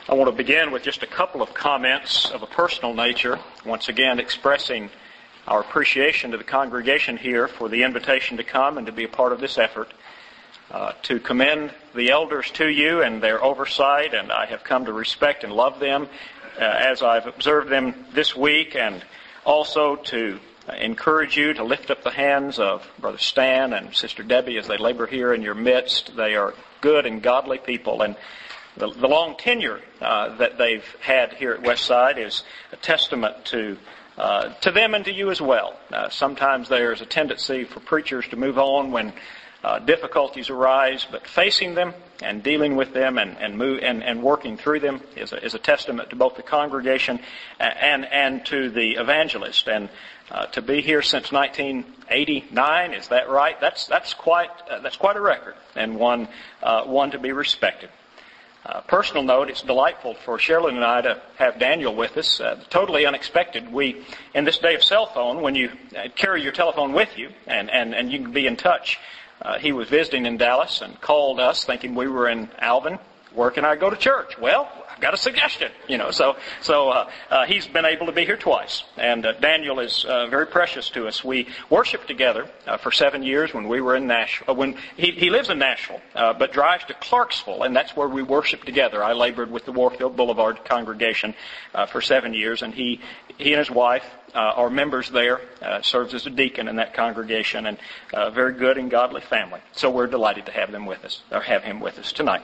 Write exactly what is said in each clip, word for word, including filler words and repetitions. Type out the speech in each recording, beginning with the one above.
I want to begin with just a couple of comments of a personal nature, once again expressing our appreciation to the congregation here for the invitation to come and to be a part of this effort, uh, to commend the elders to you and their oversight, and I have come to respect and love them uh, as I've observed them this week, and also to encourage you to lift up the hands of Brother Stan and Sister Debbie as they labor here in your midst. They are good and godly people, and The, the long tenure uh, that they've had here at Westside is a testament to uh, to them and to you as well. Uh, sometimes there's a tendency for preachers to move on when uh, difficulties arise, but facing them and dealing with them and and, move, and, and working through them is a, is a testament to both the congregation and and to the evangelist. And uh, to be here since nineteen eighty-nine, is that right? That's that's quite uh, that's quite a record, and one uh, one to be respected. Uh, personal note, it's delightful for Sherilyn and I to have Daniel with us. Uh, totally unexpected. We, in this day of cell phone, when you uh, carry your telephone with you and, and, and you can be in touch, uh, he was visiting in Dallas and called us thinking we were in Alvin. Where can I go to church? Well, I've got a suggestion. You know, so so uh, uh, he's been able to be here twice, and uh, Daniel is uh, very precious to us. We worshiped together uh, for seven years when we were in Nashville. Uh, when he, he lives in Nashville, uh, but drives to Clarksville, and that's where we worship together. I labored with the Warfield Boulevard congregation uh, for seven years, and he he and his wife uh, are members there. Uh, serves as a deacon in that congregation, and a very good and godly family. So we're delighted to have them with us, or have him with us tonight.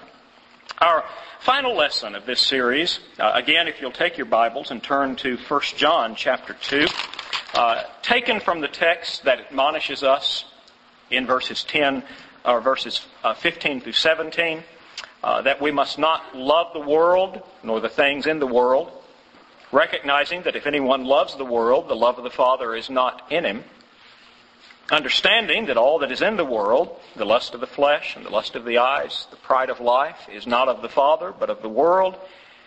Our final lesson of this series, uh, again, if you'll take your Bibles and turn to First John chapter two, uh, taken from the text that admonishes us in verses ten or verses uh, fifteen through seventeen, uh, that we must not love the world nor the things in the world, recognizing that if anyone loves the world, the love of the Father is not in him. Understanding that all that is in the world, the lust of the flesh and the lust of the eyes, the pride of life, is not of the Father, but of the world.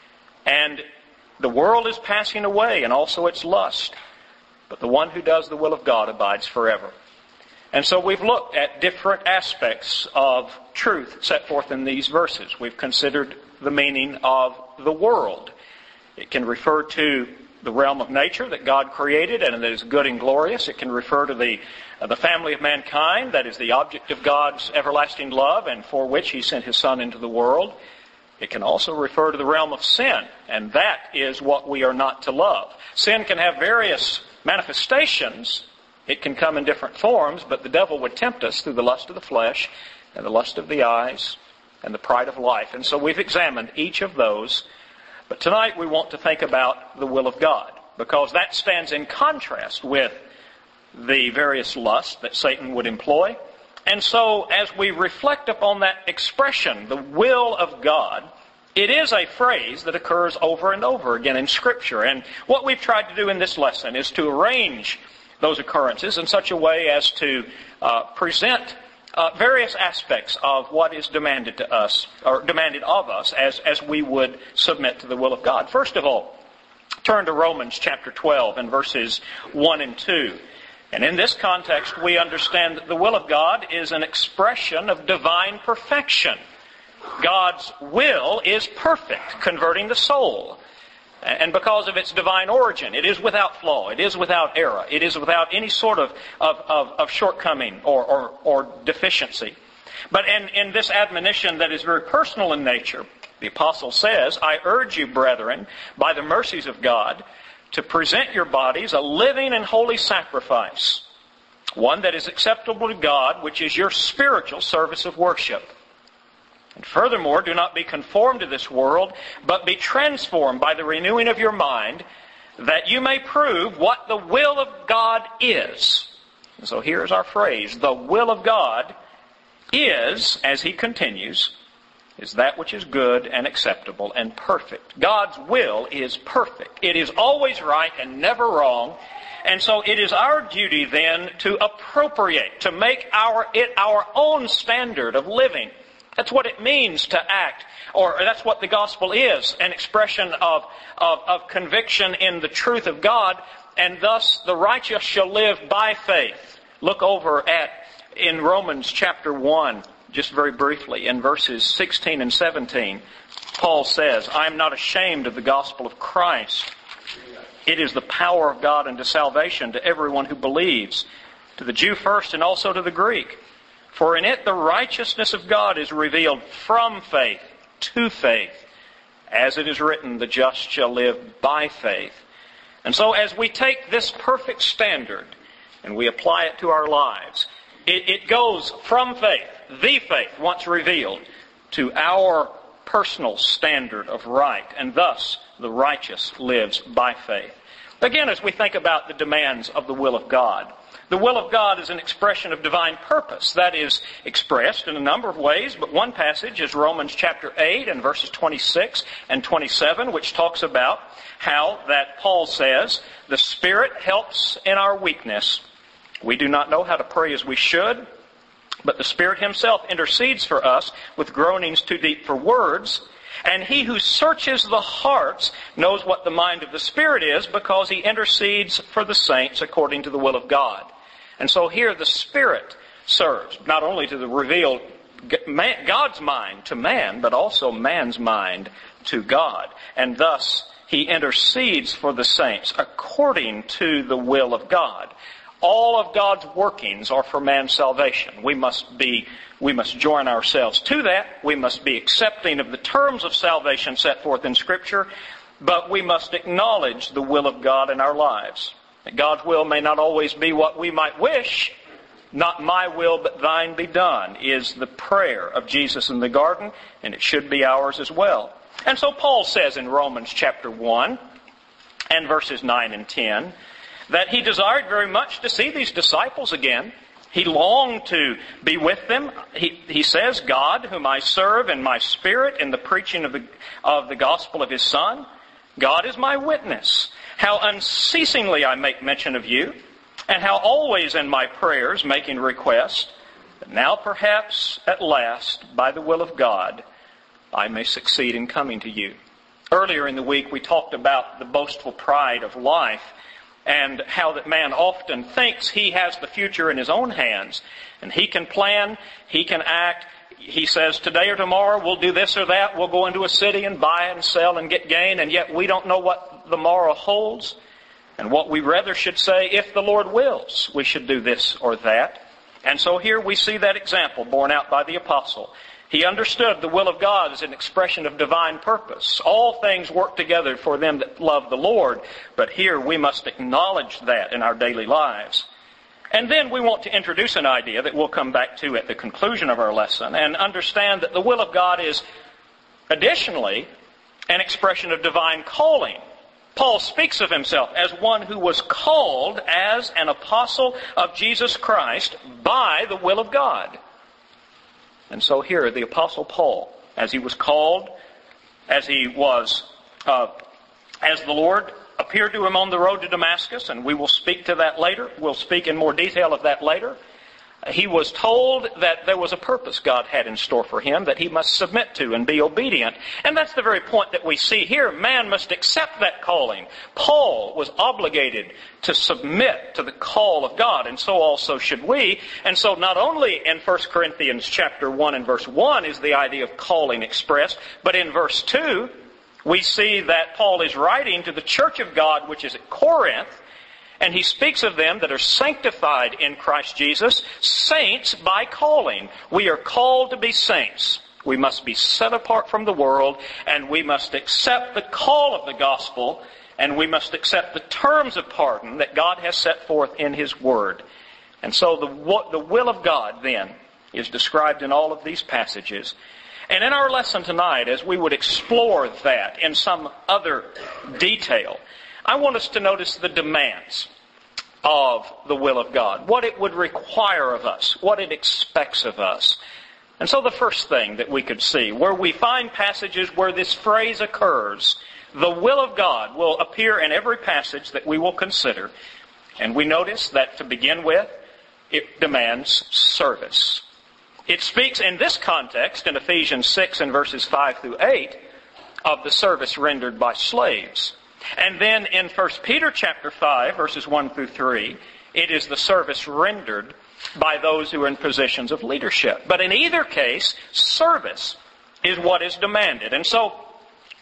And the world is passing away, and also its lust. But the one who does the will of God abides forever. And so we've looked at different aspects of truth set forth in these verses. We've considered the meaning of the world. It can refer to the realm of nature that God created and that is good and glorious. It can refer to the uh, the family of mankind that is the object of God's everlasting love and for which He sent His Son into the world. It can also refer to the realm of sin, and that is what we are not to love. Sin can have various manifestations. It can come in different forms, but the devil would tempt us through the lust of the flesh and the lust of the eyes and the pride of life. And so we've examined each of those. But tonight we want to think about the will of God, because that stands in contrast with the various lusts that Satan would employ. And so as we reflect upon that expression, the will of God, it is a phrase that occurs over and over again in Scripture. And what we've tried to do in this lesson is to arrange those occurrences in such a way as to uh, present Uh, various aspects of what is demanded to us, or demanded of us, as, as we would submit to the will of God. First of all, turn to Romans chapter twelve and verses one and two. And in this context, we understand that the will of God is an expression of divine perfection. God's will is perfect, converting the soul. And because of its divine origin, it is without flaw, it is without error, it is without any sort of, of, of, of shortcoming or, or, or deficiency. But in, in this admonition that is very personal in nature, the apostle says, I urge you, brethren, by the mercies of God, to present your bodies a living and holy sacrifice, one that is acceptable to God, which is your spiritual service of worship. And furthermore, do not be conformed to this world, but be transformed by the renewing of your mind, that you may prove what the will of God is. And so here's our phrase. The will of God is, as he continues, is that which is good and acceptable and perfect. God's will is perfect. It is always right and never wrong. And so it is our duty then to appropriate, to make our it our own standard of living. That's what it means to act, or that's what the gospel is, an expression of, of, of conviction in the truth of God, and thus the righteous shall live by faith. Look over at, in Romans chapter one, just very briefly, in verses sixteen and seventeen. Paul says, I am not ashamed of the gospel of Christ. It is the power of God unto salvation to everyone who believes, to the Jew first and also to the Greek. For in it the righteousness of God is revealed from faith to faith. As it is written, the just shall live by faith. And so as we take this perfect standard and we apply it to our lives, it, it goes from faith, the faith once revealed, to our personal standard of right. And thus the righteous lives by faith. Again, as we think about the demands of the will of God, the will of God is an expression of divine purpose. That is expressed in a number of ways, but one passage is Romans chapter eight and verses twenty-six and twenty-seven, which talks about how that Paul says, the Spirit helps in our weakness. We do not know how to pray as we should, but the Spirit Himself intercedes for us with groanings too deep for words. And He who searches the hearts knows what the mind of the Spirit is, because He intercedes for the saints according to the will of God. And so here the Spirit serves not only to the reveal God's mind to man, but also man's mind to God. And thus He intercedes for the saints according to the will of God. All of God's workings are for man's salvation. We must be, we must join ourselves to that. We must be accepting of the terms of salvation set forth in Scripture, but we must acknowledge the will of God in our lives. That God's will may not always be what we might wish. Not my will, but thine be done is the prayer of Jesus in the garden, and it should be ours as well. And so Paul says in Romans chapter one and verses nine and ten, that he desired very much to see these disciples again. He longed to be with them. He, he says, God, whom I serve in my spirit in the preaching of the, of the gospel of His Son, God is my witness, how unceasingly I make mention of you, and how always in my prayers making request, that now perhaps at last, by the will of God, I may succeed in coming to you. Earlier in the week we talked about the boastful pride of life, and how that man often thinks he has the future in his own hands. And he can plan, he can act. He says, today or tomorrow we'll do this or that. We'll go into a city and buy and sell and get gain. And yet we don't know what the morrow holds. And what we rather should say, if the Lord wills, we should do this or that. And so here we see that example borne out by the apostle. He understood the will of God as an expression of divine purpose. All things work together for them that love the Lord. But here we must acknowledge that in our daily lives. And then we want to introduce an idea that we'll come back to at the conclusion of our lesson, and understand that the will of God is additionally an expression of divine calling. Paul speaks of himself as one who was called as an apostle of Jesus Christ by the will of God. And so here, the Apostle Paul, as he was called, as he was, uh, as the Lord appeared to him on the road to Damascus, and we will speak to that later. We'll speak in more detail of that later. He was told that there was a purpose God had in store for him that he must submit to and be obedient. And that's the very point that we see here. Man must accept that calling. Paul was obligated to submit to the call of God, and so also should we. And so not only in First Corinthians chapter one and verse one is the idea of calling expressed, but in verse two we see that Paul is writing to the church of God which is at Corinth, and he speaks of them that are sanctified in Christ Jesus, saints by calling. We are called to be saints. We must be set apart from the world, and we must accept the call of the gospel, and we must accept the terms of pardon that God has set forth in His Word. And so the, the will of God, then, is described in all of these passages. And in our lesson tonight, as we would explore that in some other detail, I want us to notice the demands of the will of God, what it would require of us, what it expects of us. And so the first thing that we could see, where we find passages where this phrase occurs, the will of God will appear in every passage that we will consider. And we notice that to begin with, it demands service. It speaks in this context, in Ephesians six and verses five through eight, of the service rendered by slaves. And then in First Peter chapter five, verses one through three, it is the service rendered by those who are in positions of leadership. But in either case, service is what is demanded. And so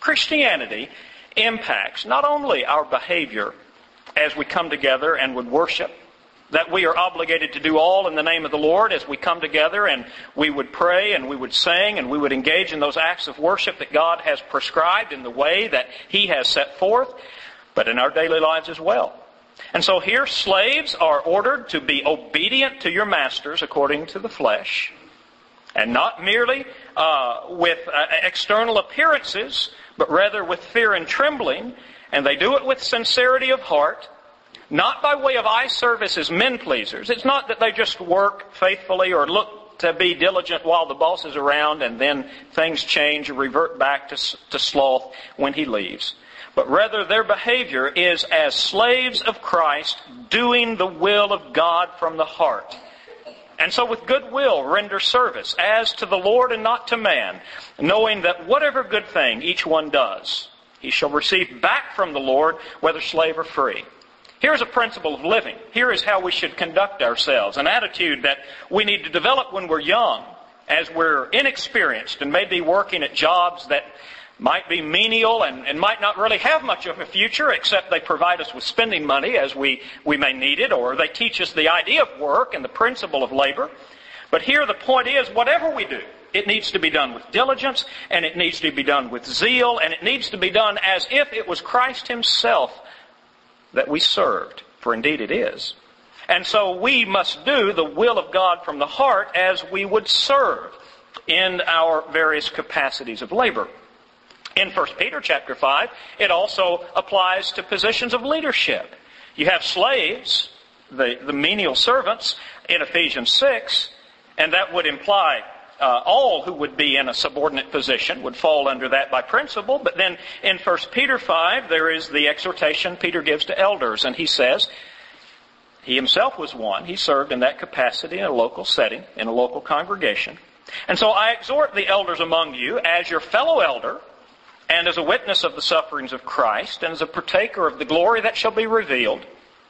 Christianity impacts not only our behavior as we come together and would worship, that we are obligated to do all in the name of the Lord as we come together and we would pray and we would sing and we would engage in those acts of worship that God has prescribed in the way that He has set forth, but in our daily lives as well. And so here slaves are ordered to be obedient to your masters according to the flesh, and not merely uh, with uh, external appearances, but rather with fear and trembling, and they do it with sincerity of heart, not by way of eye service as men pleasers. It's not that they just work faithfully or look to be diligent while the boss is around and then things change and revert back to, to sloth when he leaves. But rather their behavior is as slaves of Christ doing the will of God from the heart. And so with good will render service as to the Lord and not to man, knowing that whatever good thing each one does, he shall receive back from the Lord, whether slave or free. Here's a principle of living. Here is how we should conduct ourselves. An attitude that we need to develop when we're young, as we're inexperienced and maybe working at jobs that might be menial and, and might not really have much of a future, except they provide us with spending money as we, we may need it, or they teach us the idea of work and the principle of labor. But here the point is, whatever we do, it needs to be done with diligence, and it needs to be done with zeal, and it needs to be done as if it was Christ Himself that we served, for indeed it is. And so we must do the will of God from the heart as we would serve in our various capacities of labor. In First Peter chapter five, it also applies to positions of leadership. You have slaves, the, the menial servants, in Ephesians six, and that would imply Uh, all who would be in a subordinate position would fall under that by principle. But then in First Peter five, there is the exhortation Peter gives to elders. And he says, he himself was one. He served in that capacity in a local setting, in a local congregation. And so I exhort the elders among you as your fellow elder and as a witness of the sufferings of Christ and as a partaker of the glory that shall be revealed.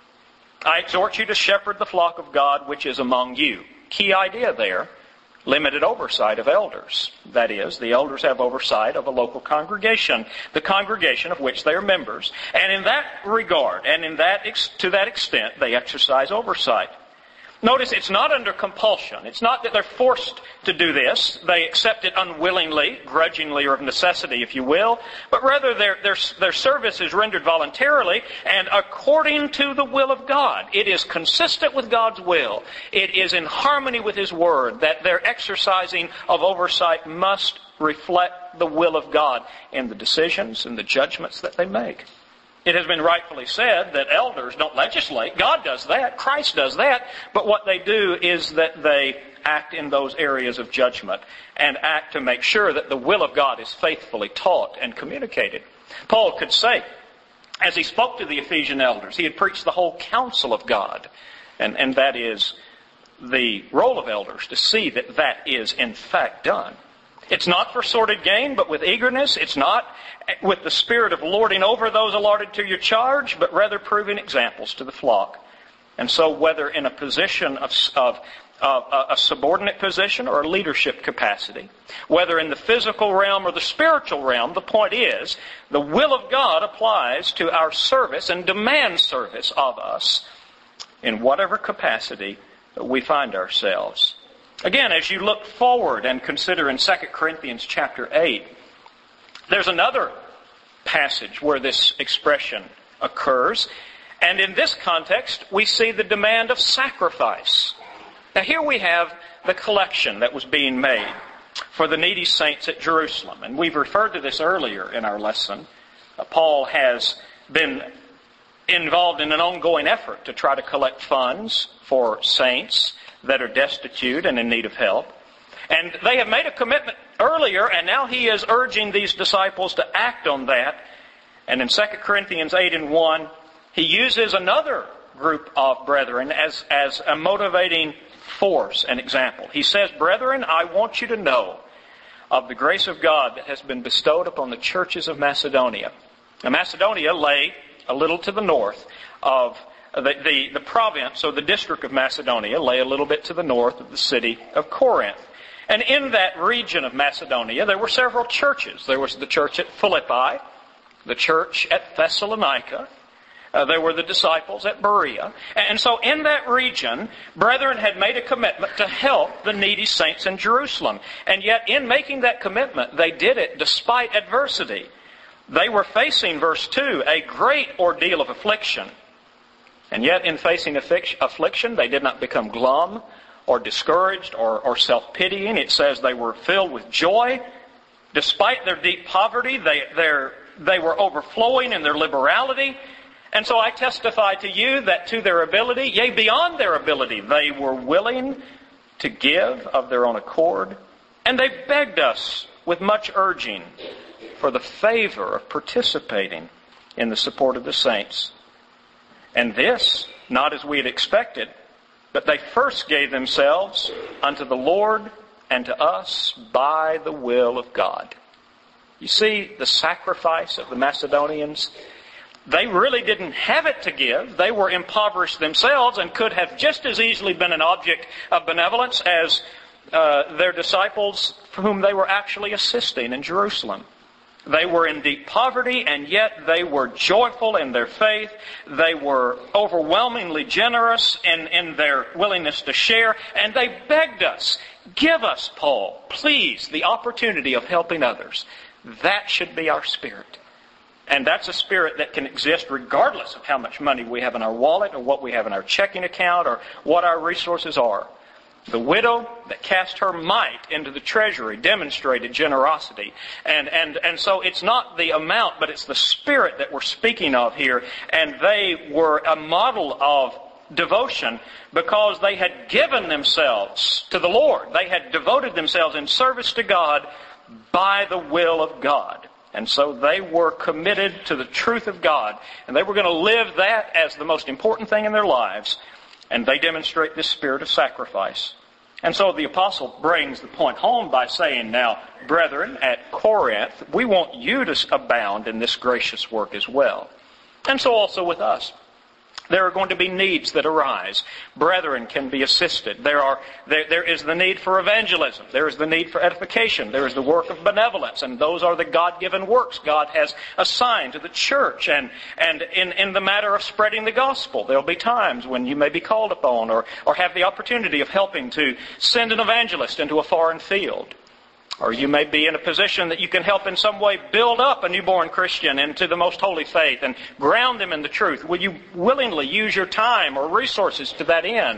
I exhort you to shepherd the flock of God which is among you. Key idea there. Limited oversight of elders. That is, the elders have oversight of a local congregation, the congregation of which they are members. And in that regard, and in that to that extent, they exercise oversight. Notice it's not under compulsion. It's not that they're forced to do this. They accept it unwillingly, grudgingly, or of necessity, if you will. But rather their, their, their service is rendered voluntarily and according to the will of God. It is consistent with God's will. It is in harmony with His Word that their exercising of oversight must reflect the will of God in the decisions and the judgments that they make. It has been rightfully said that elders don't legislate. God does that. Christ does that. But what they do is that they act in those areas of judgment and act to make sure that the will of God is faithfully taught and communicated. Paul could say, as he spoke to the Ephesian elders, he had preached the whole counsel of God. And, and that is the role of elders, to see that that is in fact done. It's not for sordid gain, but with eagerness. It's not with the spirit of lording over those allotted to your charge, but rather proving examples to the flock. And so whether in a position of, of, of a subordinate position or a leadership capacity, whether in the physical realm or the spiritual realm, the point is, the will of God applies to our service and demands service of us in whatever capacity we find ourselves. Again, as you look forward and consider in Second Corinthians chapter eight, there's another passage where this expression occurs. And in this context, we see the demand of sacrifice. Now here we have the collection that was being made for the needy saints at Jerusalem. And we've referred to this earlier in our lesson. Uh, Paul has been involved in an ongoing effort to try to collect funds for saints that are destitute and in need of help. And they have made a commitment earlier, and now he is urging these disciples to act on that. And in Second Corinthians eight and one, he uses another group of brethren as, as a motivating force and example. He says, "Brethren, I want you to know of the grace of God that has been bestowed upon the churches of Macedonia." Now, Macedonia lay a little to the north of The, the, the province or the district of Macedonia lay a little bit to the north of the city of Corinth. And in that region of Macedonia, there were several churches. There was the church at Philippi, the church at Thessalonica. Uh, there were the disciples at Berea. And so in that region, brethren had made a commitment to help the needy saints in Jerusalem. And yet in making that commitment, they did it despite adversity. They were facing, verse two, a great ordeal of affliction. And yet in facing affliction, they did not become glum or discouraged or, or self-pitying. It says they were filled with joy. Despite their deep poverty, they, they were overflowing in their liberality. And so I testify to you that to their ability, yea, beyond their ability, they were willing to give of their own accord. And they begged us with much urging for the favor of participating in the support of the saints. And this, not as we had expected, but they first gave themselves unto the Lord and to us by the will of God. You see the sacrifice of the Macedonians? They really didn't have it to give. They were impoverished themselves and could have just as easily been an object of benevolence as uh, their disciples whom they were actually assisting in Jerusalem. They were in deep poverty, and yet they were joyful in their faith. They were overwhelmingly generous in, in their willingness to share. And they begged us, give us, Paul, please, the opportunity of helping others. That should be our spirit. And that's a spirit that can exist regardless of how much money we have in our wallet or what we have in our checking account or what our resources are. The widow that cast her mite into the treasury demonstrated generosity. And, and, and so it's not the amount, but it's the spirit that we're speaking of here. And they were a model of devotion because they had given themselves to the Lord. They had devoted themselves in service to God by the will of God. And so they were committed to the truth of God. And they were going to live that as the most important thing in their lives. And they demonstrate this spirit of sacrifice. And so the apostle brings the point home by saying, now, brethren, at Corinth, we want you to abound in this gracious work as well. And so also with us. There are going to be needs that arise. Brethren can be assisted. There are there, there is the need for evangelism. There is the need for edification. There is the work of benevolence. And those are the God-given works God has assigned to the church. And, and in, in the matter of spreading the gospel, there will be times when you may be called upon or, or have the opportunity of helping to send an evangelist into a foreign field. Or you may be in a position that you can help in some way build up a newborn Christian into the most holy faith and ground them in the truth. Will you willingly use your time or resources to that end?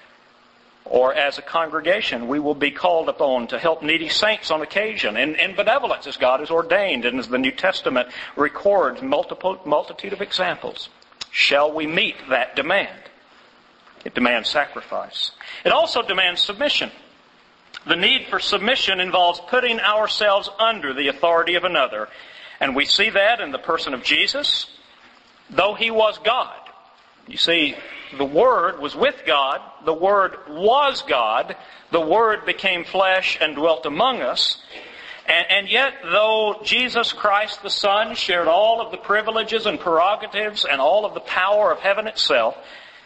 Or as a congregation, we will be called upon to help needy saints on occasion in, in benevolence as God has ordained and as the New Testament records multiple multitude of examples. Shall we meet that demand? It demands sacrifice. It also demands submission. The need for submission involves putting ourselves under the authority of another. And we see that in the person of Jesus, though He was God. You see, the Word was with God. The Word was God. The Word became flesh and dwelt among us. And, and yet, though Jesus Christ the Son shared all of the privileges and prerogatives and all of the power of heaven itself,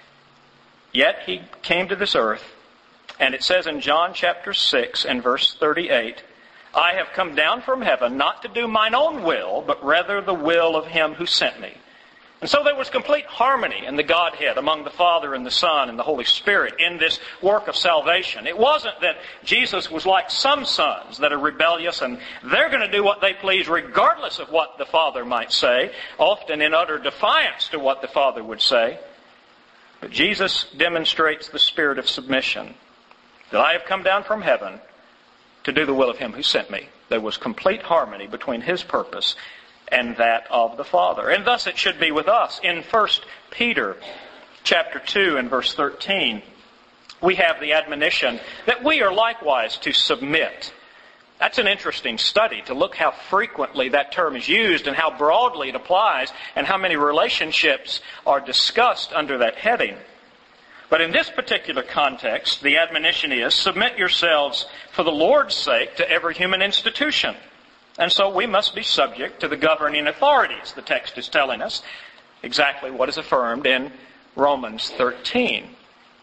yet He came to this earth. And it says in John chapter six and verse thirty-eight, I have come down from heaven not to do mine own will, but rather the will of Him who sent me. And so there was complete harmony in the Godhead among the Father and the Son and the Holy Spirit in this work of salvation. It wasn't that Jesus was like some sons that are rebellious and they're going to do what they please regardless of what the Father might say, often in utter defiance to what the Father would say. But Jesus demonstrates the spirit of submission. That I have come down from heaven to do the will of Him who sent me. There was complete harmony between His purpose and that of the Father. And thus it should be with us. In First Peter chapter two and verse thirteen, we have the admonition that we are likewise to submit. That's an interesting study to look how frequently that term is used and how broadly it applies and how many relationships are discussed under that heading. But in this particular context, the admonition is, submit yourselves for the Lord's sake to every human institution. And so we must be subject to the governing authorities, the text is telling us, exactly what is affirmed in Romans thirteen.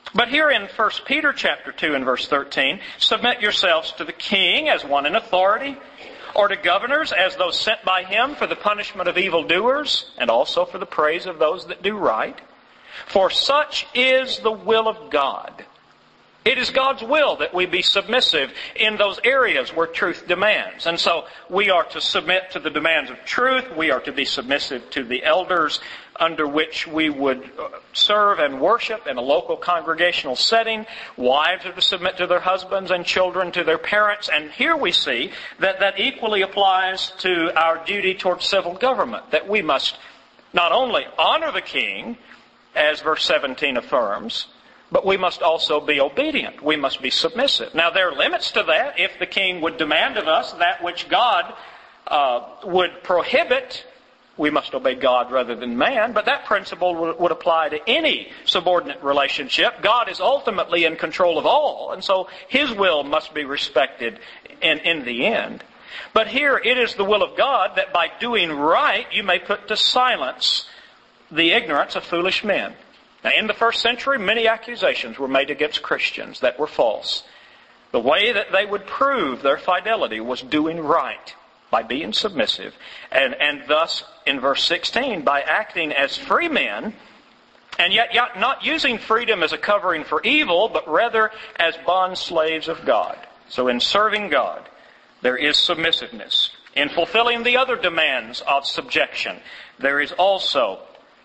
But here in First Peter chapter two and verse thirteen, submit yourselves to the king as one in authority, or to governors as those sent by him for the punishment of evildoers, and also for the praise of those that do right. For such is the will of God. It is God's will that we be submissive in those areas where truth demands. And so we are to submit to the demands of truth. We are to be submissive to the elders under which we would serve and worship in a local congregational setting. Wives are to submit to their husbands, and children to their parents. And here we see that that equally applies to our duty towards civil government, that we must not only honor the king, as verse seventeen affirms, but we must also be obedient. We must be submissive. Now, there are limits to that. If the king would demand of us that which God uh, would prohibit, we must obey God rather than man. But that principle would, would apply to any subordinate relationship. God is ultimately in control of all, and so His will must be respected in, in the end. But here, it is the will of God that by doing right, you may put to silence the ignorance of foolish men. Now, in the first century, many accusations were made against Christians that were false. The way that they would prove their fidelity was doing right, by being submissive, and, and thus, in verse sixteen, by acting as free men, and yet not using freedom as a covering for evil, but rather as bond slaves of God. So in serving God, there is submissiveness. In fulfilling the other demands of subjection, there is also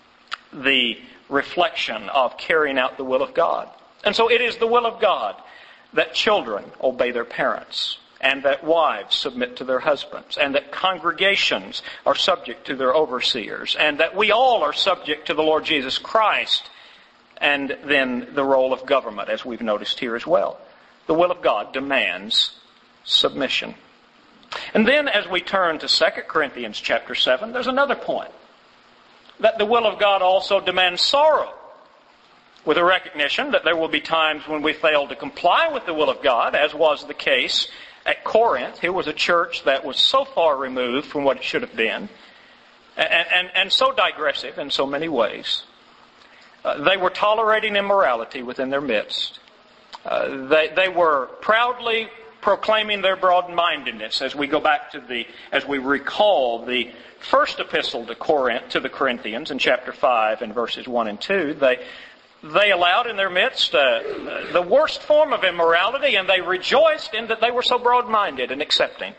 the reflection of carrying out the will of God. And so it is the will of God that children obey their parents, and that wives submit to their husbands, and that congregations are subject to their overseers, and that we all are subject to the Lord Jesus Christ, and then the role of government, as we've noticed here as well. The will of God demands submission. And then as we turn to Second Corinthians chapter seven, there's another point. That the will of God also demands sorrow, with a recognition that there will be times when we fail to comply with the will of God, as was the case at Corinth. Here was a church that was so far removed from what it should have been, and, and, and so digressive in so many ways. Uh, they were tolerating immorality within their midst. Uh, they, they were proudly proclaiming their broad-mindedness as we go back to the, as we recall the first epistle to Corinth, to the Corinthians in chapter five and verses one and two. They, they allowed in their midst uh, the worst form of immorality, and they rejoiced in that they were so broad-minded and accepting.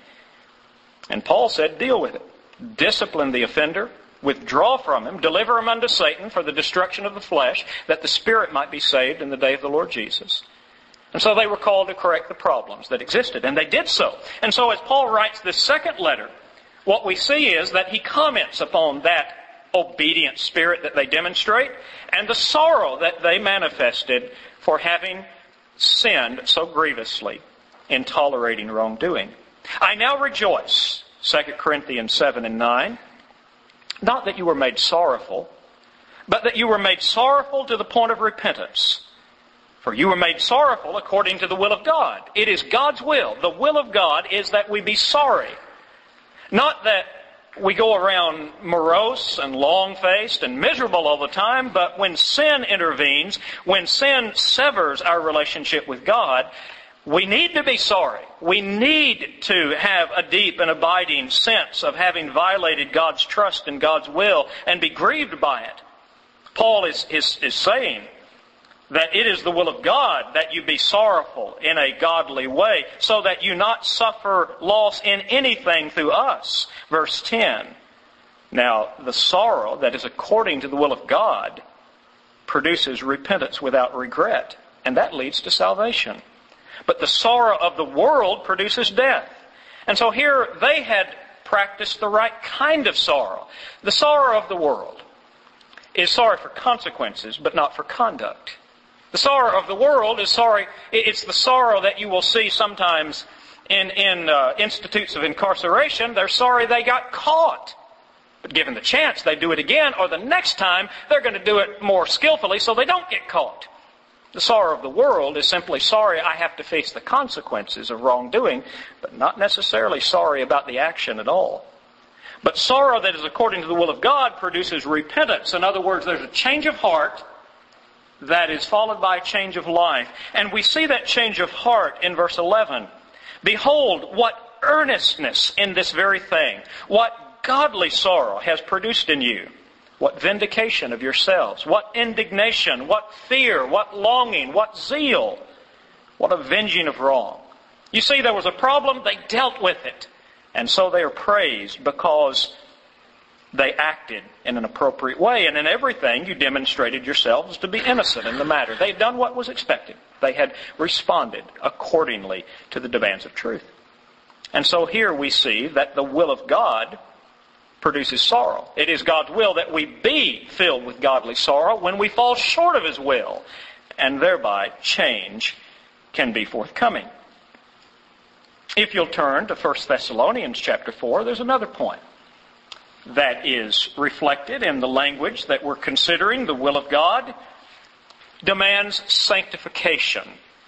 And Paul said, deal with it. Discipline the offender, withdraw from him, deliver him unto Satan for the destruction of the flesh, that the spirit might be saved in the day of the Lord Jesus. And so they were called to correct the problems that existed, and they did so. And so as Paul writes this second letter, what we see is that he comments upon that obedient spirit that they demonstrate and the sorrow that they manifested for having sinned so grievously in tolerating wrongdoing. I now rejoice, Second Corinthians seven and nine, not that you were made sorrowful, but that you were made sorrowful to the point of repentance. For you were made sorrowful according to the will of God. It is God's will. The will of God is that we be sorry. Not that we go around morose and long-faced and miserable all the time, but when sin intervenes, when sin severs our relationship with God, we need to be sorry. We need to have a deep and abiding sense of having violated God's trust and God's will and be grieved by it. Paul is, is, is saying that it is the will of God that you be sorrowful in a godly way, so that you not suffer loss in anything through us. Verse ten. Now, the sorrow that is according to the will of God produces repentance without regret, and that leads to salvation. But the sorrow of the world produces death. And so here they had practiced the right kind of sorrow. The sorrow of the world is sorry for consequences, but not for conduct. The sorrow of the world is sorry. It's the sorrow that you will see sometimes in, in uh, institutes of incarceration. They're sorry they got caught. But given the chance, they do it again, or the next time they're going to do it more skillfully so they don't get caught. The sorrow of the world is simply sorry I have to face the consequences of wrongdoing, but not necessarily sorry about the action at all. But sorrow that is according to the will of God produces repentance. In other words, there's a change of heart that is followed by a change of life. And we see that change of heart in verse eleven. Behold, what earnestness in this very thing, what godly sorrow has produced in you, what vindication of yourselves, what indignation, what fear, what longing, what zeal, what avenging of wrong. You see, there was a problem, they dealt with it. And so they are praised because they acted in an appropriate way. And in everything, you demonstrated yourselves to be innocent in the matter. They had done what was expected. They had responded accordingly to the demands of truth. And so here we see that the will of God produces sorrow. It is God's will that we be filled with godly sorrow when we fall short of His will. And thereby, change can be forthcoming. If you'll turn to First Thessalonians chapter four, there's another point that is reflected in the language that we're considering. The will of God demands sanctification.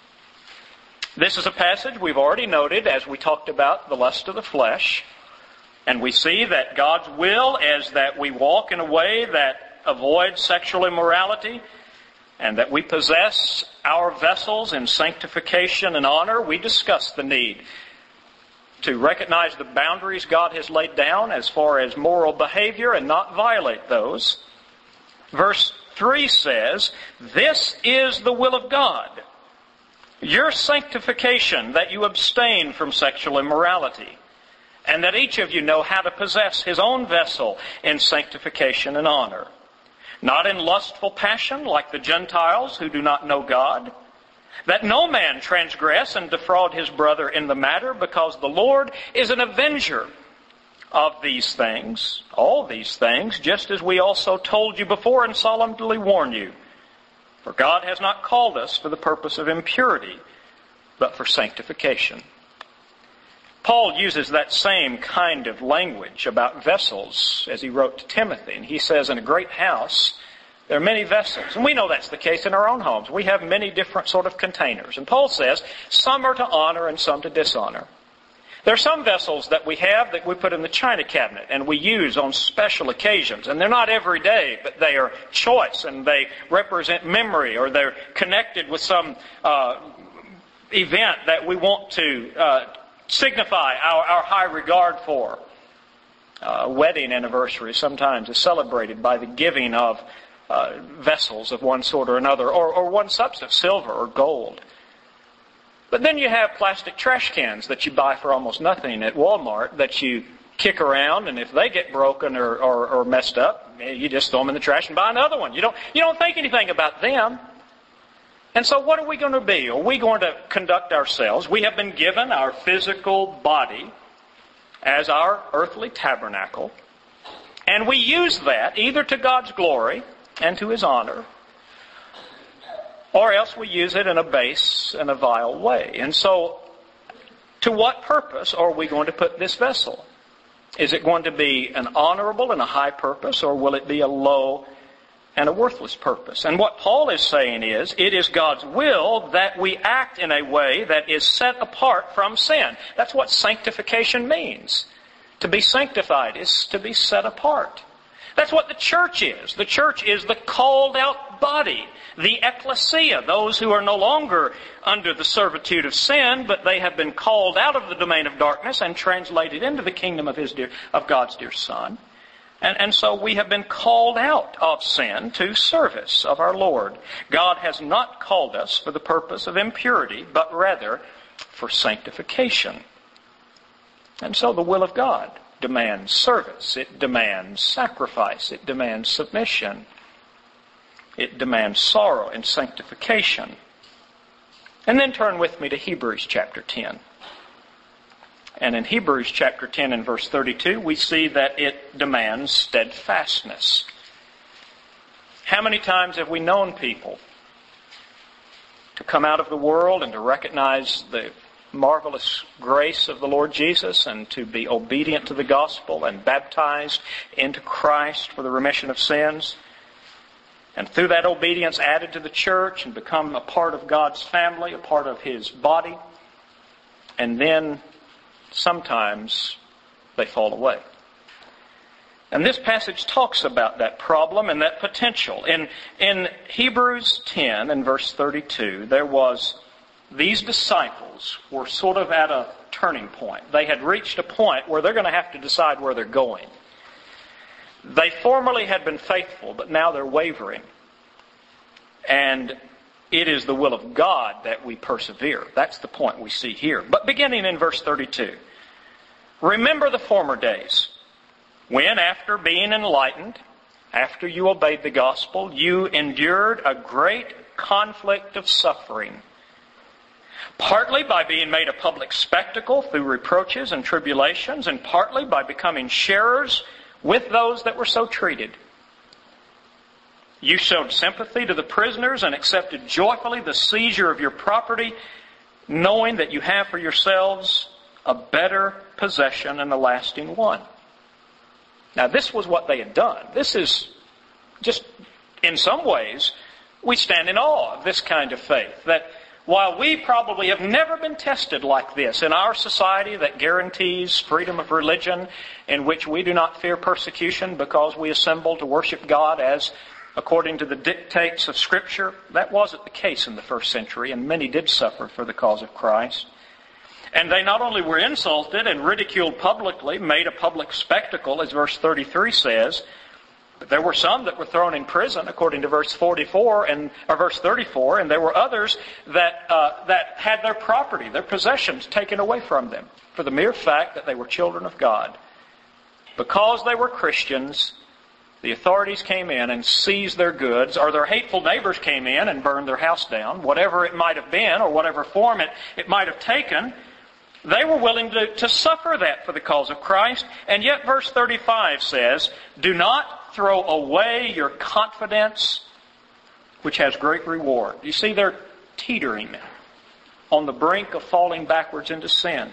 This is a passage we've already noted as we talked about the lust of the flesh. And we see that God's will is that we walk in a way that avoids sexual immorality and that we possess our vessels in sanctification and honor. We discuss the need to recognize the boundaries God has laid down as far as moral behavior and not violate those. Verse three says, "This is the will of God, your sanctification, that you abstain from sexual immorality, and that each of you know how to possess his own vessel in sanctification and honor, not in lustful passion like the Gentiles who do not know God, that no man transgress and defraud his brother in the matter, because the Lord is an avenger of these things, all these things, just as we also told you before and solemnly warn you. For God has not called us for the purpose of impurity, but for sanctification." Paul uses that same kind of language about vessels as he wrote to Timothy. And he says, in a great house, there are many vessels. And we know that's the case in our own homes. We have many different sort of containers. And Paul says, some are to honor and some to dishonor. There are some vessels that we have that we put in the china cabinet and we use on special occasions. And they're not every day, but they are choice and they represent memory, or they're connected with some uh, event that we want to uh, signify our, our high regard for. Uh, a wedding anniversary sometimes is celebrated by the giving of uh, vessels of one sort or another, or, or one substance, silver or gold. But then you have plastic trash cans that you buy for almost nothing at Walmart that you kick around, and if they get broken or, or, or messed up, you just throw them in the trash and buy another one. You don't, you don't think anything about them. And so what are we going to be? Are we going to conduct ourselves? We have been given our physical body as our earthly tabernacle, and we use that either to God's glory and to His honor, or else we use it in a base and a vile way. And so, to what purpose are we going to put this vessel? Is it going to be an honorable and a high purpose, or will it be a low and a worthless purpose? And what Paul is saying is, it is God's will that we act in a way that is set apart from sin. That's what sanctification means. To be sanctified is to be set apart. That's what the church is. The church is the called out body, the ecclesia, those who are no longer under the servitude of sin, but they have been called out of the domain of darkness and translated into the kingdom of His dear, of God's dear Son. And, and so we have been called out of sin to service of our Lord. God has not called us for the purpose of impurity, but rather for sanctification. And so the will of God demands service. It demands sacrifice. It demands submission. It demands sorrow and sanctification. And then turn with me to Hebrews chapter ten. And in Hebrews chapter ten and verse thirty-two, we see that it demands steadfastness. How many times have we known people to come out of the world and to recognize the marvelous grace of the Lord Jesus and to be obedient to the gospel and baptized into Christ for the remission of sins, and through that obedience added to the church and become a part of God's family, a part of His body, and then sometimes they fall away. And this passage talks about that problem and that potential. In, in Hebrews ten and verse thirty-two, there was, these disciples were sort of at a turning point. They had reached a point where they're going to have to decide where they're going. They formerly had been faithful, but now they're wavering. And it is the will of God that we persevere. That's the point we see here. But beginning in verse thirty-two, remember the former days, when after being enlightened, after you obeyed the gospel, you endured a great conflict of suffering, partly by being made a public spectacle through reproaches and tribulations, and partly by becoming sharers with those that were so treated. You showed sympathy to the prisoners and accepted joyfully the seizure of your property, knowing that you have for yourselves a better possession and a lasting one. Now, this was what they had done. This is just, in some ways, we stand in awe of this kind of faith. That while we probably have never been tested like this in our society that guarantees freedom of religion, in which we do not fear persecution because we assemble to worship God as according to the dictates of Scripture, that wasn't the case in the first century, and many did suffer for the cause of Christ. And they not only were insulted and ridiculed publicly, made a public spectacle, as verse thirty-three says, but there were some that were thrown in prison, according to verse forty-four and or verse thirty-four, and there were others that uh, that had their property, their possessions taken away from them for the mere fact that they were children of God. Because they were Christians, the authorities came in and seized their goods, or their hateful neighbors came in and burned their house down, whatever it might have been, or whatever form it, it might have taken. They were willing to, to suffer that for the cause of Christ. And yet verse thirty-five says, do not throw away your confidence, which has great reward. You see, they're teetering on the brink of falling backwards into sin,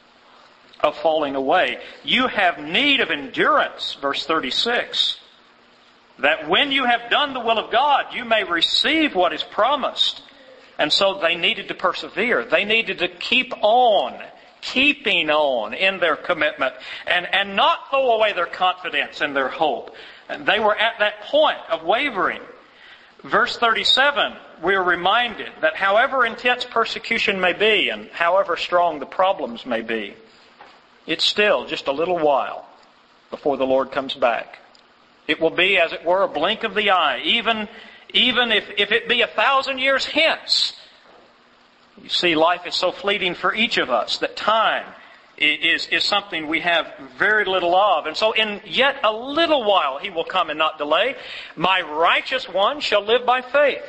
of falling away. You have need of endurance, verse thirty-six, that when you have done the will of God, you may receive what is promised. And so they needed to persevere. They needed to keep on, keeping on in their commitment, and, and not throw away their confidence and their hope. And they were at that point of wavering. Verse thirty-seven, we're reminded that however intense persecution may be and however strong the problems may be, it's still just a little while before the Lord comes back. It will be, as it were, a blink of the eye, even, even if, if it be a thousand years hence. You see, life is so fleeting for each of us that time is, is something we have very little of. And so in yet a little while He will come and not delay. My righteous one shall live by faith.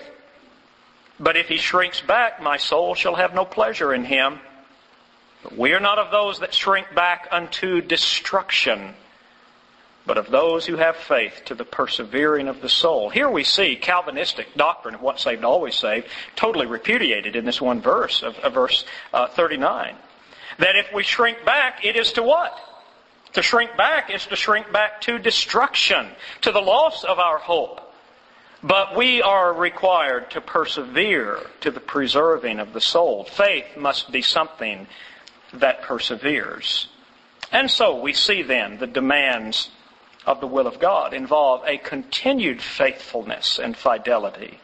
But if he shrinks back, my soul shall have no pleasure in him. But we are not of those that shrink back unto destruction, but of those who have faith to the persevering of the soul. Here we see Calvinistic doctrine of once saved, always saved, totally repudiated in this one verse of, of verse uh, thirty-nine. That if we shrink back, it is to what? To shrink back is to shrink back to destruction, to the loss of our hope. But we are required to persevere to the preserving of the soul. Faith must be something that perseveres. And so we see then the demands of the will of God involve a continued faithfulness and fidelity.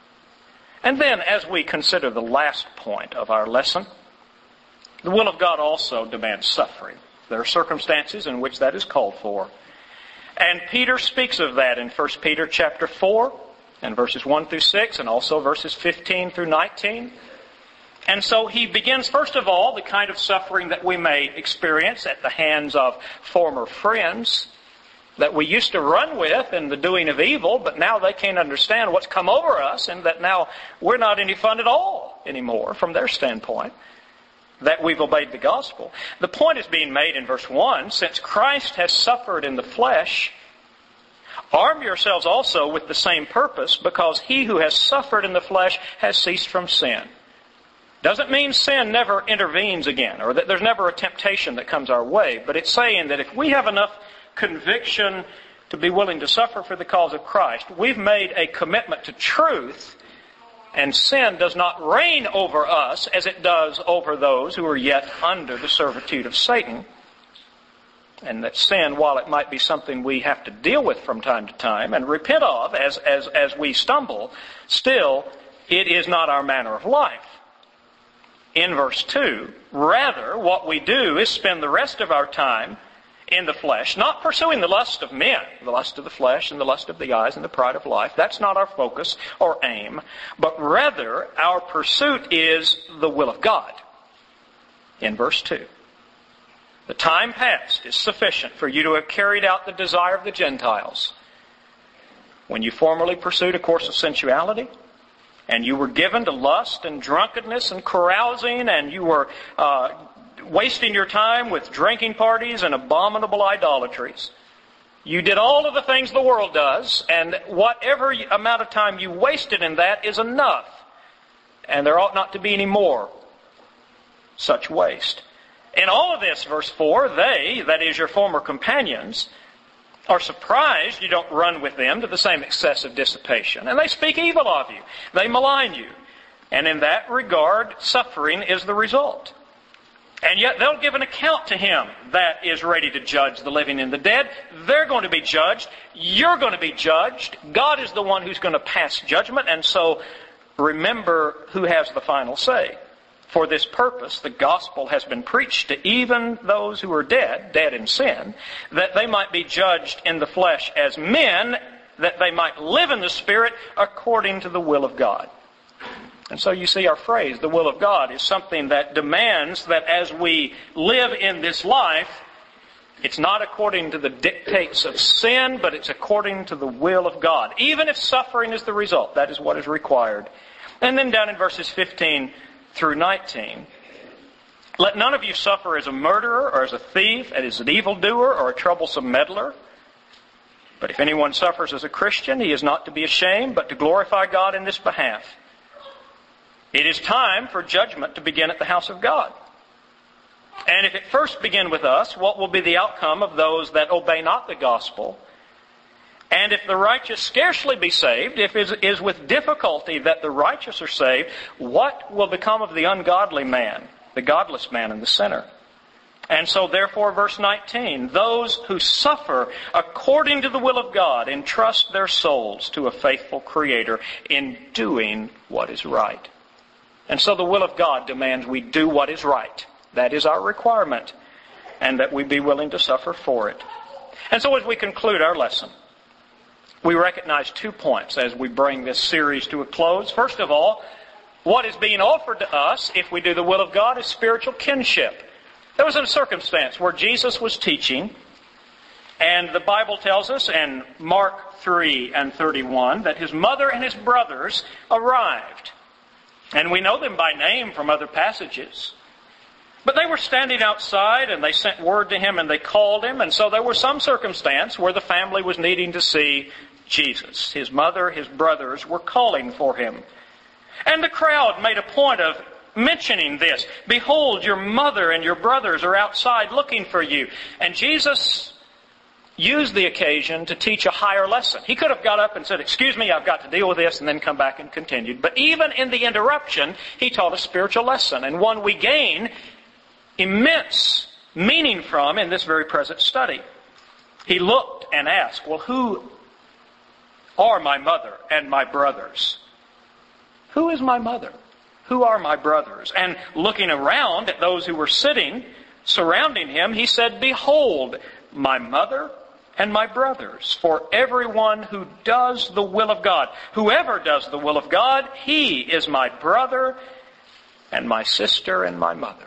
And then as we consider the last point of our lesson, the will of God also demands suffering. There are circumstances in which that is called for. And Peter speaks of that in First Peter chapter four and verses one through six and also verses fifteen through nineteen. And so he begins, first of all, the kind of suffering that we may experience at the hands of former friends that we used to run with in the doing of evil, but now they can't understand what's come over us and that now we're not any fun at all anymore from their standpoint, that we've obeyed the gospel. The point is being made in verse one, since Christ has suffered in the flesh, arm yourselves also with the same purpose, because he who has suffered in the flesh has ceased from sin. Doesn't mean sin never intervenes again, or that there's never a temptation that comes our way, but it's saying that if we have enough conviction to be willing to suffer for the cause of Christ, we've made a commitment to truth, and sin does not reign over us as it does over those who are yet under the servitude of Satan. And that sin, while it might be something we have to deal with from time to time and repent of as, as, as we stumble, still, it is not our manner of life. In verse two, rather, what we do is spend the rest of our time in the flesh, not pursuing the lust of men, the lust of the flesh and the lust of the eyes and the pride of life. That's not our focus or aim. But rather, our pursuit is the will of God. In verse two. The time past is sufficient for you to have carried out the desire of the Gentiles. When you formerly pursued a course of sensuality, and you were given to lust and drunkenness and carousing, and you were uh, wasting your time with drinking parties and abominable idolatries. You did all of the things the world does, and whatever amount of time you wasted in that is enough. And there ought not to be any more such waste. In all of this, verse four, they, that is your former companions, are surprised you don't run with them to the same excessive dissipation. And they speak evil of you. They malign you. And in that regard, suffering is the result. And yet they'll give an account to Him that is ready to judge the living and the dead. They're going to be judged. You're going to be judged. God is the one who's going to pass judgment. And so remember who has the final say. For this purpose, the gospel has been preached to even those who are dead, dead in sin, that they might be judged in the flesh as men, that they might live in the Spirit according to the will of God. And so you see our phrase, the will of God, is something that demands that as we live in this life, it's not according to the dictates of sin, but it's according to the will of God. Even if suffering is the result, that is what is required. And then down in verses fifteen through nineteen, let none of you suffer as a murderer or as a thief, as an evildoer or a troublesome meddler. But if anyone suffers as a Christian, he is not to be ashamed, but to glorify God in this behalf. It is time for judgment to begin at the house of God. And if it first begin with us, what will be the outcome of those that obey not the gospel? And if the righteous scarcely be saved, if it is with difficulty that the righteous are saved, what will become of the ungodly man, the godless man and the sinner? And so therefore, verse nineteen, those who suffer according to the will of God entrust their souls to a faithful Creator in doing what is right. And so the will of God demands we do what is right. That is our requirement, and that we be willing to suffer for it. And so as we conclude our lesson, we recognize two points as we bring this series to a close. First of all, what is being offered to us if we do the will of God is spiritual kinship. There was a circumstance where Jesus was teaching, and the Bible tells us in Mark three and thirty-one that His mother and His brothers arrived. And we know them by name from other passages. But they were standing outside, and they sent word to Him, and they called Him. And so there was some circumstance where the family was needing to see Jesus. His mother, His brothers were calling for Him. And the crowd made a point of mentioning this. Behold, your mother and your brothers are outside looking for you. And Jesus used the occasion to teach a higher lesson. He could have got up and said, excuse me, I've got to deal with this, and then come back and continued. But even in the interruption, He taught a spiritual lesson, and one we gain immense meaning from in this very present study. He looked and asked, well, who are my mother and my brothers? Who is my mother? Who are my brothers? And looking around at those who were sitting surrounding Him, He said, behold, my mother and my brothers. For everyone who does the will of God, whoever does the will of God, he is my brother and my sister and my mother.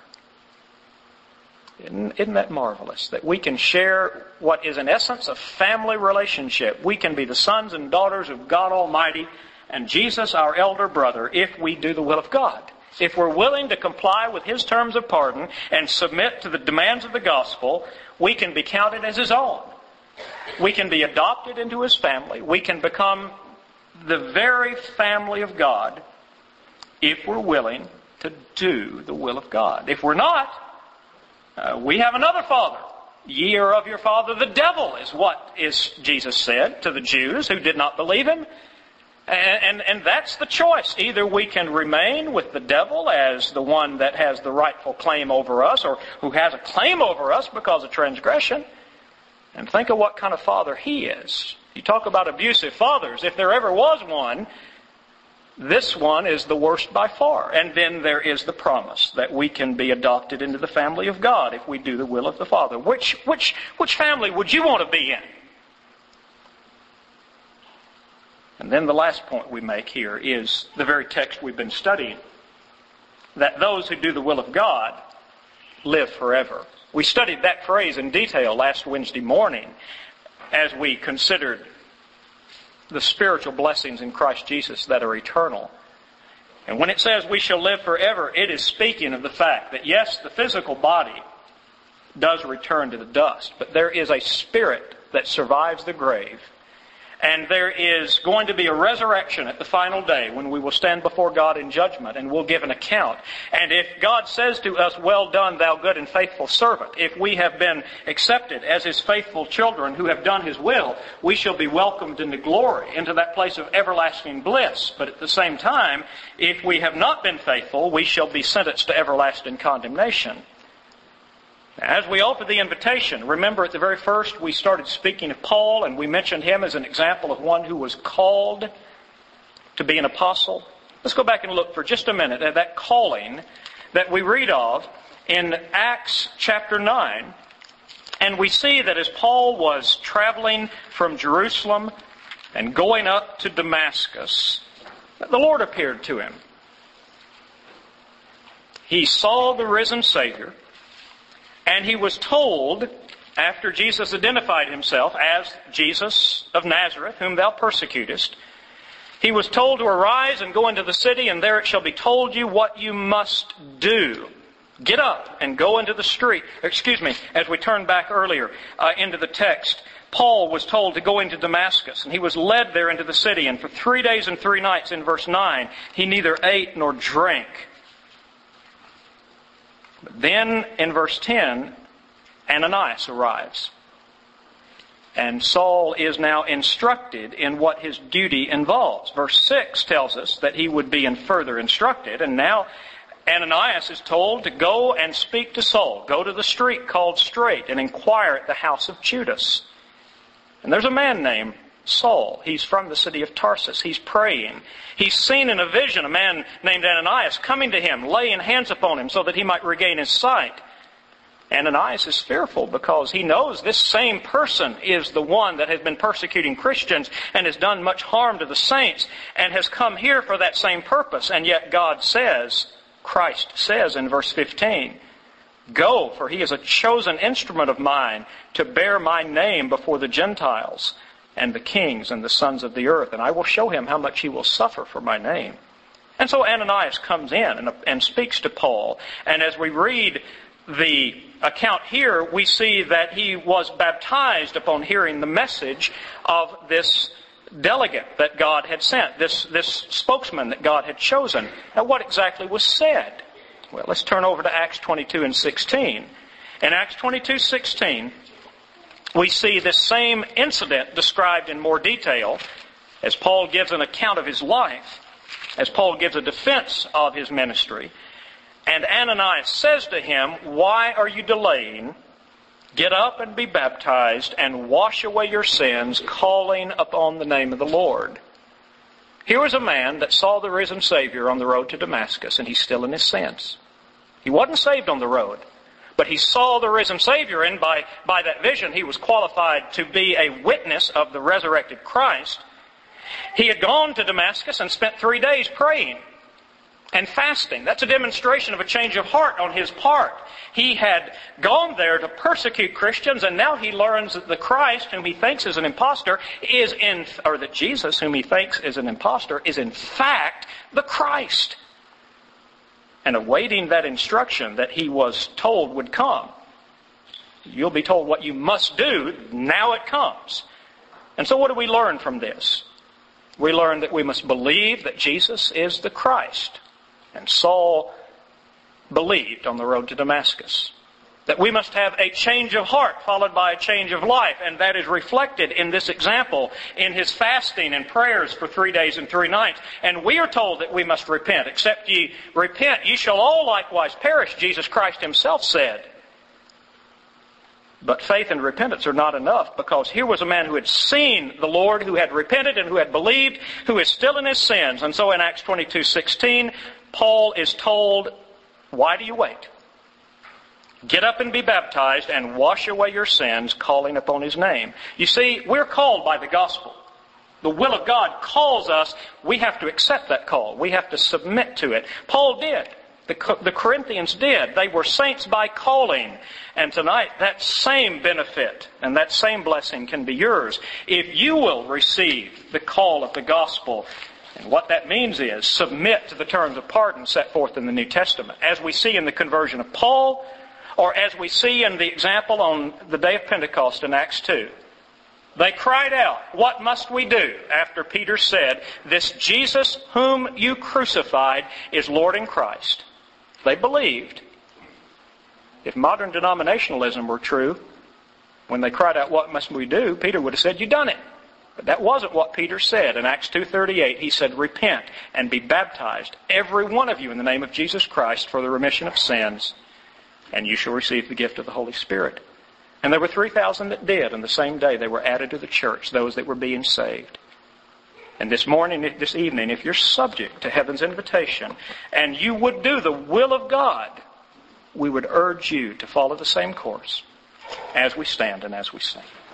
Isn't, isn't that marvelous? That we can share what is in essence a family relationship. We can be the sons and daughters of God Almighty and Jesus, our elder brother, if we do the will of God. If we're willing to comply with His terms of pardon and submit to the demands of the gospel, we can be counted as His own. We can be adopted into His family. We can become the very family of God if we're willing to do the will of God. If we're not, uh, we have another father. Ye are of your father the devil, is what is Jesus said to the Jews who did not believe Him. And, and, and that's the choice. Either we can remain with the devil as the one that has the rightful claim over us, or who has a claim over us because of transgression, And think of what kind of father he is. You talk about abusive fathers. If there ever was one, this one is the worst by far. And then there is the promise that we can be adopted into the family of God if we do the will of the Father. Which, which, which family would you want to be in? And then the last point we make here is the very text we've been studying. That those who do the will of God live forever. We studied that phrase in detail last Wednesday morning as we considered the spiritual blessings in Christ Jesus that are eternal. And when it says we shall live forever, it is speaking of the fact that yes, the physical body does return to the dust, but there is a spirit that survives the grave. And there is going to be a resurrection at the final day when we will stand before God in judgment and we'll give an account. And if God says to us, well done, thou good and faithful servant, if we have been accepted as His faithful children who have done His will, we shall be welcomed into glory, into that place of everlasting bliss. But at the same time, if we have not been faithful, we shall be sentenced to everlasting condemnation. As we open the invitation, remember at the very first we started speaking of Paul and we mentioned him as an example of one who was called to be an apostle. Let's go back and look for just a minute at that calling that we read of in Acts chapter nine. And we see that as Paul was traveling from Jerusalem and going up to Damascus, the Lord appeared to him. He saw the risen Savior. And he was told, after Jesus identified himself as Jesus of Nazareth, whom thou persecutest, he was told to arise and go into the city, and there it shall be told you what you must do. Get up and go into the street. Excuse me, as we turn back earlier uh, into the text, Paul was told to go into Damascus, and he was led there into the city, and for three days and three nights in verse nine, he neither ate nor drank. But then in verse ten, Ananias arrives. And Saul is now instructed in what his duty involves. Verse six tells us that he would be in further instructed. And now Ananias is told to go and speak to Saul. Go to the street called Straight and inquire at the house of Judas. And there's a man named Saul. He's from the city of Tarsus. He's praying. He's seen in a vision a man named Ananias coming to him, laying hands upon him so that he might regain his sight. Ananias is fearful because he knows this same person is the one that has been persecuting Christians and has done much harm to the saints and has come here for that same purpose. And yet God says, Christ says in verse fifteen, go, for he is a chosen instrument of mine to bear my name before the Gentiles and the kings and the sons of the earth, and I will show him how much he will suffer for my name. And so Ananias comes in and, and speaks to Paul. And as we read the account here, we see that he was baptized upon hearing the message of this delegate that God had sent, this, this spokesman that God had chosen. Now, what exactly was said? Well, let's turn over to Acts twenty-two and sixteen. In Acts twenty-two sixteen, we see this same incident described in more detail as Paul gives an account of his life, as Paul gives a defense of his ministry. And Ananias says to him, why are you delaying? Get up and be baptized and wash away your sins, calling upon the name of the Lord. Here was a man that saw the risen Savior on the road to Damascus, and he's still in his sins. He wasn't saved on the road. But he saw the risen Savior, and by, by that vision he was qualified to be a witness of the resurrected Christ. He had gone to Damascus and spent three days praying and fasting. That's a demonstration of a change of heart on his part. He had gone there to persecute Christians, and now he learns that the Christ, whom he thinks is an impostor, is in, or that Jesus, whom he thinks is an impostor, is in fact the Christ. And awaiting that instruction that he was told would come. You'll be told what you must do. Now it comes. And so what do we learn from this? We learn that we must believe that Jesus is the Christ. And Saul believed on the road to Damascus. That we must have a change of heart followed by a change of life. And that is reflected in this example in his fasting and prayers for three days and three nights. And we are told that we must repent. Except ye repent, ye shall all likewise perish, Jesus Christ himself said. But faith and repentance are not enough, because here was a man who had seen the Lord, who had repented and who had believed, who is still in his sins. And so in Acts twenty-two sixteen, Paul is told, why do you wait? Get up and be baptized and wash away your sins, calling upon his name. You see, we're called by the gospel. The will of God calls us. We have to accept that call. We have to submit to it. Paul did. The, the Corinthians did. They were saints by calling. And tonight, that same benefit and that same blessing can be yours if you will receive the call of the gospel. And what that means is submit to the terms of pardon set forth in the New Testament, as we see in the conversion of Paul, or as we see in the example on the day of Pentecost in Acts two. They cried out, what must we do? After Peter said, this Jesus whom you crucified is Lord and Christ. They believed. If modern denominationalism were true, when they cried out, what must we do? Peter would have said, you've done it. But that wasn't what Peter said. In Acts two thirty-eight, he said, repent and be baptized, every one of you, in the name of Jesus Christ for the remission of sins, and you shall receive the gift of the Holy Spirit. And there were three thousand that did, and the same day they were added to the church, those that were being saved. And this morning, this evening, if you're subject to heaven's invitation, and you would do the will of God, we would urge you to follow the same course as we stand and as we sing.